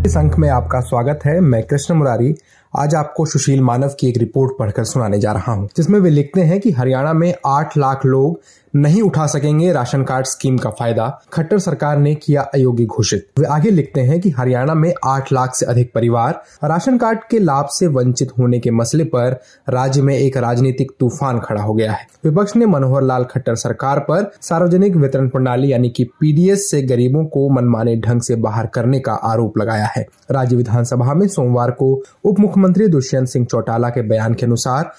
इस अंक में आपका स्वागत है। मैं कृष्ण मुरारी आज आपको सुशील मानव की एक रिपोर्ट पढ़कर सुनाने जा रहा हूं, जिसमें वे लिखते हैं कि हरियाणा में 8 लाख लोग नहीं उठा सकेंगे राशन कार्ड स्कीम का फायदा, खट्टर सरकार ने किया अयोग्य घोषित। वे आगे लिखते हैं कि हरियाणा में 8 लाख से अधिक परिवार राशन कार्ड के लाभ से वंचित होने के मसले पर राज्य में एक राजनीतिक तूफान खड़ा हो गया है। विपक्ष ने मनोहर लाल खट्टर सरकार पर सार्वजनिक वितरण प्रणाली यानी कि पीडीएस से गरीबों को मनमाने ढंग से बाहर करने का आरोप लगाया है। राज्य विधानसभा में सोमवार को उप मुख्यमंत्री दुष्यंत सिंह चौटाला के बयान के अनुसार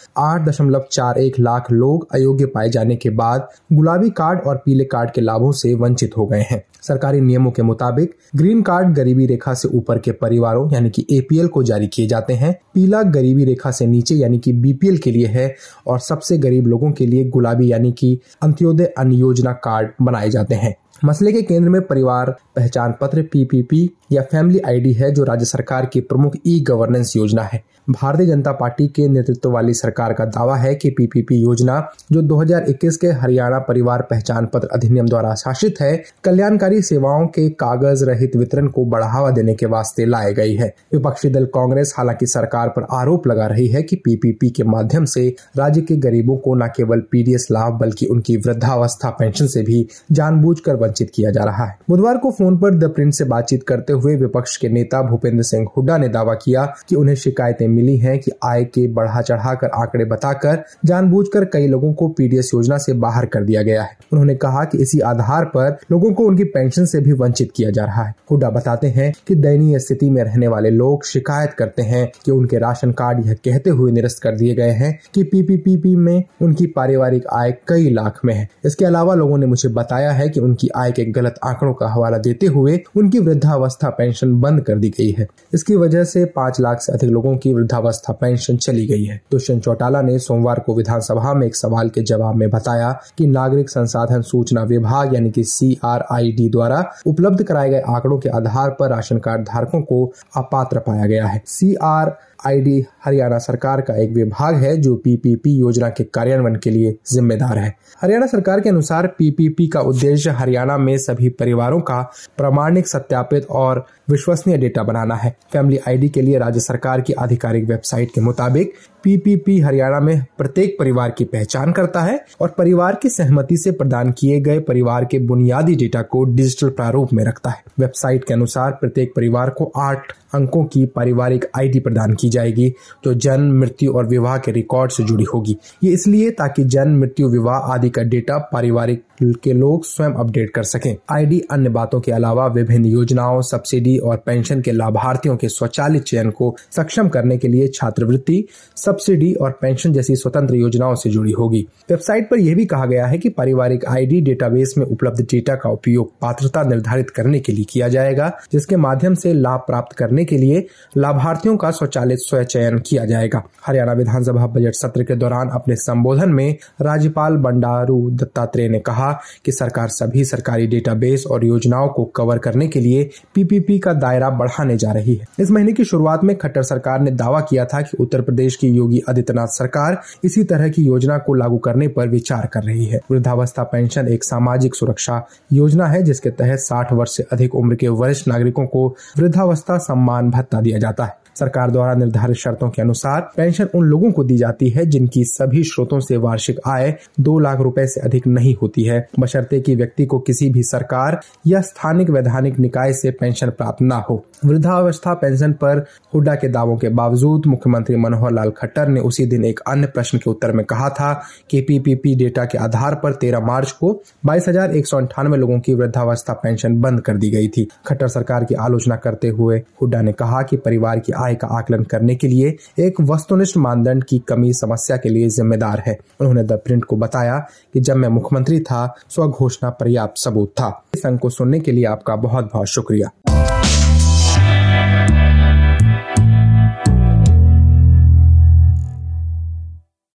8.41 लाख लोग अयोग्य पाए जाने के बाद गुलाबी कार्ड और पीले कार्ड के लाभों से वंचित हो गए हैं। सरकारी नियमों के मुताबिक ग्रीन कार्ड गरीबी रेखा से ऊपर के परिवारों यानी कि एपीएल को जारी किए जाते हैं, पीला गरीबी रेखा से नीचे यानी कि बीपीएल के लिए है और सबसे गरीब लोगों के लिए गुलाबी यानी कि अंत्योदय अन्न योजना कार्ड बनाए जाते हैं। मसले के केंद्र में परिवार पहचान पत्र पीपीपी या फैमिली आईडी है, जो राज्य सरकार की प्रमुख ई गवर्नेंस योजना है। भारतीय जनता पार्टी के नेतृत्व वाली सरकार का दावा है कि पीपीपी योजना, जो 2021 के हरियाणा परिवार पहचान पत्र अधिनियम द्वारा शासित है, कल्याणकारी सेवाओं के कागज रहित वितरण को बढ़ावा देने के वास्ते लाई गई है। विपक्षी दल कांग्रेस हालांकि सरकार पर आरोप लगा रही है कि पीपीपी के माध्यम से राज्य के गरीबों को न केवल पीडीएस लाभ बल्कि उनकी वृद्धावस्था पेंशन से भी जानबूझकर वंचित किया जा रहा है। बुधवार को फोन पर द प्रिंट से बातचीत करते हुए विपक्ष के नेता भूपेंद्र सिंह हुड्डा ने दावा किया कि उन्हें शिकायतें मिली हैं कि आय के बढ़ा चढ़ाकर आंकड़े बताकर जानबूझकर कई लोगों को पीडीएस योजना से बाहर कर दिया गया है। उन्होंने कहा कि इसी आधार पर लोगों को उनकी पेंशन से भी वंचित किया जा रहा है। हुड्डा बताते हैं कि दयनीय स्थिति में रहने वाले लोग शिकायत करते हैं कि उनके राशन कार्ड यह कहते हुए निरस्त कर दिए गए हैं कि पीपीपी में उनकी पारिवारिक आय कई लाख में है। इसके अलावा लोगों ने मुझे बताया है कि उनकी आय के गलत आंकड़ों का हवाला देते हुए उनकी वृद्धावस्था पेंशन बंद कर दी गई है। इसकी वजह से 5 लाख से अधिक लोगों की वृद्धावस्था पेंशन चली गई है। दुष्यंत चौटाला ने सोमवार को विधानसभा में एक सवाल के जवाब में बताया कि नागरिक संसाधन सूचना विभाग यानी कि CRID द्वारा उपलब्ध कराए गए आंकड़ों के आधार पर राशन कार्ड धारकों को अपात्र पाया गया है। CRID हरियाणा सरकार का एक विभाग है जो पीपीपी योजना के कार्यान्वयन के लिए जिम्मेदार है। हरियाणा सरकार के अनुसार पीपीपी का उद्देश्य हरियाणा में सभी परिवारों का प्रामाणिक, सत्यापित और विश्वसनीय डेटा बनाना है। फैमिली आईडी के लिए राज्य सरकार की आधिकारिक वेबसाइट के मुताबिक पीपीपी हरियाणा में प्रत्येक परिवार की पहचान करता है और परिवार की सहमति से प्रदान किए गए परिवार के बुनियादी डेटा को डिजिटल प्रारूप में रखता है। वेबसाइट के अनुसार प्रत्येक परिवार को 8 अंकों की पारिवारिक आईडी प्रदान की जाएगी, जो जन्म, मृत्यु और विवाह के रिकॉर्ड से जुड़ी होगी। ये इसलिए ताकि जन्म, मृत्यु, विवाह आदि का डेटा पारिवारिक के लोग स्वयं अपडेट कर सकें। आईडी अन्य बातों के अलावा विभिन्न योजनाओं, सब्सिडी और पेंशन के लाभार्थियों के स्वचालित चयन को सक्षम करने के लिए छात्रवृत्ति, सब्सिडी और पेंशन जैसी स्वतंत्र योजनाओं से जुड़ी होगी। वेबसाइट पर यह भी कहा गया है कि पारिवारिक आईडी डेटाबेस में उपलब्ध डेटा का उपयोग पात्रता निर्धारित करने के लिए किया जाएगा, जिसके माध्यम से लाभ प्राप्त करने के लिए लाभार्थियों का स्वचालित स्वचयन किया जाएगा। हरियाणा विधानसभा बजट सत्र के दौरान अपने संबोधन में राज्यपाल बंडारू दत्तात्रेय ने कहा कि सरकार सभी सरकारी डेटाबेस और योजनाओं को कवर करने के लिए पीपीपी का दायरा बढ़ाने जा रही है। इस महीने की शुरुआत में खट्टर सरकार ने दावा किया था कि उत्तर प्रदेश की योगी आदित्यनाथ सरकार इसी तरह की योजना को लागू करने पर विचार कर रही है। वृद्धावस्था पेंशन एक सामाजिक सुरक्षा योजना है जिसके तहत 60 वर्ष से अधिक उम्र के वरिष्ठ नागरिकों को वृद्धावस्था सम्मान भत्ता दिया जाता है। सरकार द्वारा निर्धारित शर्तों के अनुसार पेंशन उन लोगों को दी जाती है जिनकी सभी स्रोतों से वार्षिक आय 2 लाख रुपए से अधिक नहीं होती है, बशर्ते कि व्यक्ति को किसी भी सरकार या स्थानिक वैधानिक निकाय से पेंशन प्राप्त न हो। वृद्धावस्था पेंशन पर हुड्डा के दावों के बावजूद मुख्यमंत्री मनोहर लाल खट्टर ने उसी दिन एक अन्य प्रश्न के उत्तर में कहा था कि पीपीपी डेटा के आधार पर 13 मार्च को 22,198 लोगों की वृद्धावस्था पेंशन बंद कर दी गई थी। खट्टर सरकार की आलोचना करते हुए हुड्डा ने कहा कि परिवार की आय का आकलन करने के लिए एक वस्तुनिष्ठ मानदंड की कमी समस्या के लिए जिम्मेदार है। उन्होंने द प्रिंट को बताया कि जब मैं मुख्यमंत्री था, स्वघोषणा पर्याप्त सबूत था। इस अंक को सुनने के लिए आपका बहुत बहुत शुक्रिया।